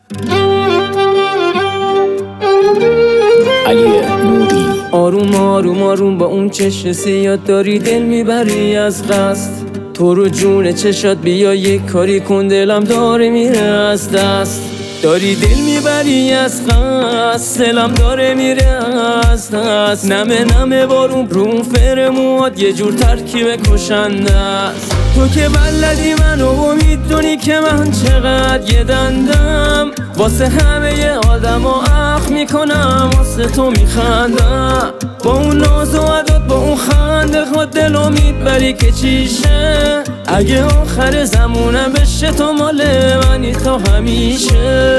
علی نوری. آروم آروم آروم با اون چشم سیاد داری دل میبری از قصد. تو رو جون چشات بیا یک کاری کن، دلم داره میره از دست. داری دل میبری از قصد، دلم داره میره از دست. نمه نمه بارون رو فرموات یه جور ترکیب کشنده است. تو که بلدی منو و میدونی که من چقدر یه دندم، واسه همه آدم اخ میکنم، واسه تو میخندم. با اون ناز و عدد با اون خنده خود دلو میبری که چیشه. اگه آخر زمونم بشه تو مال منی تا همیشه.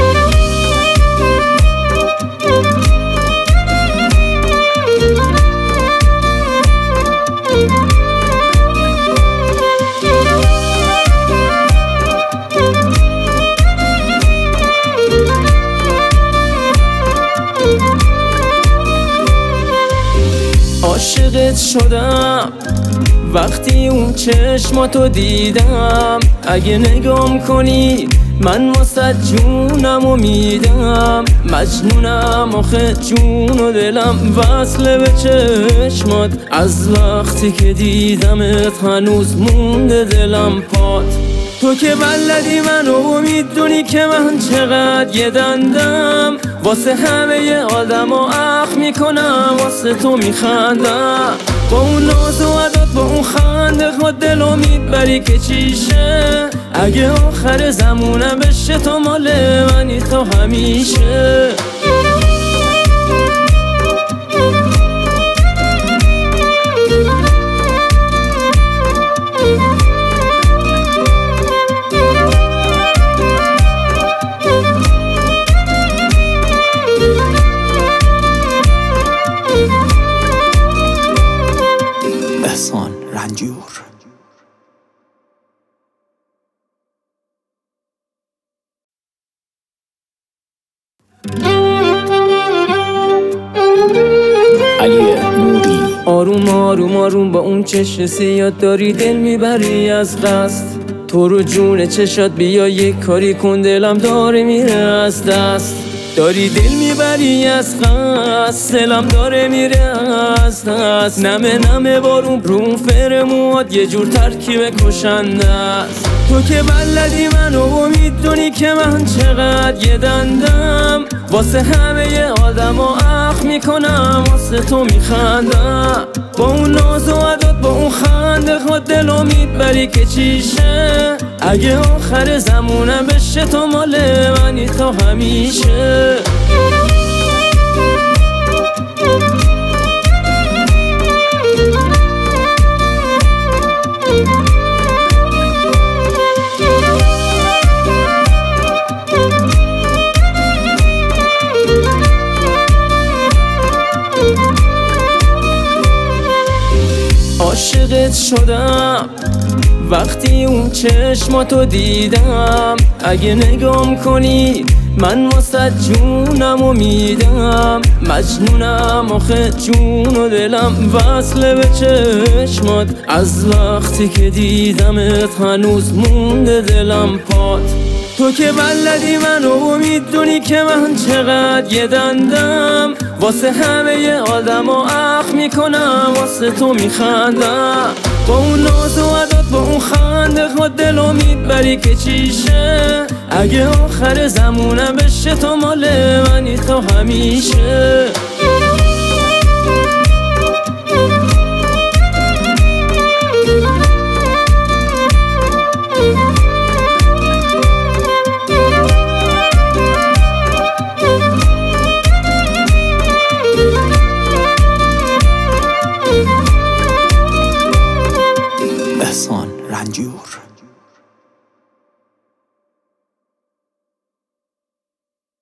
عاشقت شدم وقتی اون چشماتو دیدم. اگه نگام کنی من واسه جونمو میدم. مجنونم آخه جون و دلم وصله به چشمات. از وقتی که دیدمت هنوز مونده دلم پات. تو که بلدی منو و میدونی که من چقدر یه دندم، واسه همه آدم اخ میکنم، واسه تو میخندم. با اون ناز و عدد با اون خنده خود دلو میبری که چیشه. اگه آخر زمونم بشه تو مال منی تا همیشه. احسان رنجور. علی نوری. آروم آروم آروم با اون چشم سیاد داری دل میبری از قصد. تو رو جون چشات بیا یک کاری کن، دلم داره میره از دست. داری دل میبری از قصد، دلم داره میره از دست. نمه نمه بارون رو فرموات یه جور ترکیب کشنده است. تو که بلدی منو و میدونی که من چقدر یه دندم، واسه همه آدم اخ میکنم، واسه تو میخندم. با اون ناز و عدد با اون خنده خود دلو میبری که چیشه. اگه آخر زمونم بشه تو مال منی تا همیشه. عاشقت شدم وقتی اون چشماتو دیدم. اگه نگام کنی من واسه جونمو میدم. مجنونم آخه جون و دلم وصله به چشمات. از وقتی که دیدمت هنوز مونده دلم پات. تو که بلدی منو و میدونی که من چقدر یه دندم، واسه همه آدم اخ میکنم، واسه تو میخندم. با اون ناز و عدد با اون خنده خود دلو میبری که چیشه. اگه آخر زمونم بشه تو مال منی تا همیشه. احسان رنجور.